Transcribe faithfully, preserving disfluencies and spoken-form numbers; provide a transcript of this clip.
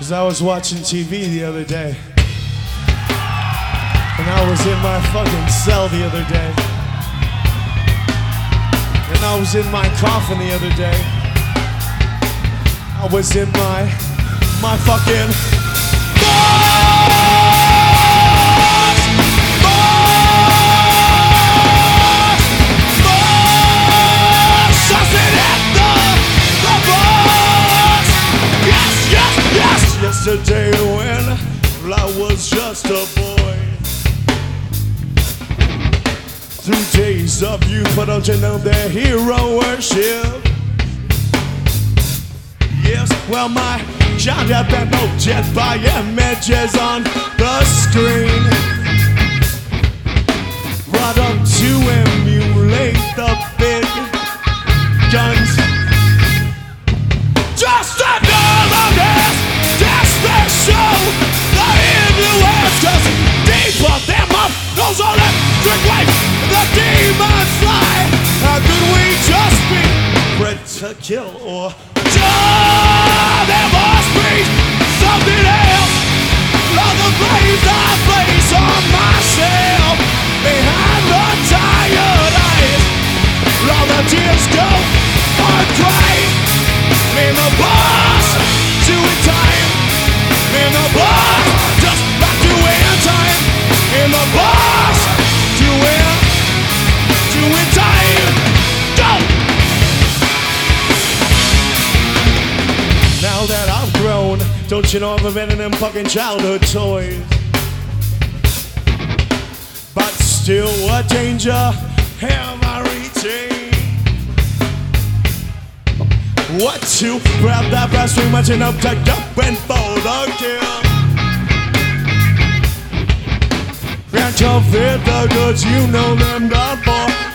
Cause I was watching T V the other day, and I was in my fucking cell the other day, and I was in my coffin the other day. I was in my, my fucking box, box, box. I said at the, the box. Yes, yes, yes. Yesterday when I was just a boy, through days of youth, but don't you know their hero worship? Yes, well my job had been no jet by images on the screen, brought up to emulate the big guns. Just another dance, that's their show. The influence just deeper than my nose on electric life. The demons fly. How could we just be bred to kill or die? There must be something else. All the flames I place on myself behind the tired eyes. All the tears go on crying. In the boss, to in time. In the boss, just back to in time. In the boss, to in, to in time. Go! Now that I've grown, don't you know I've been in them fucking childhood toys? But still, what danger am I reaching? What to grab that brass ring, matching up, tucked up and for the kill. Can't you feel the goods, you know them done for.